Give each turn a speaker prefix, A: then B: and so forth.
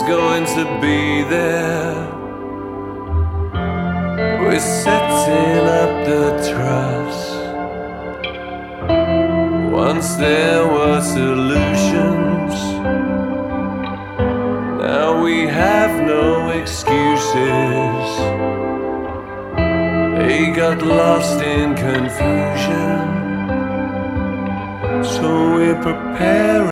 A: going to be there. We're setting up the truss. Once there were solutions, now we have no excuses. They got lost in confusion, so we're preparing.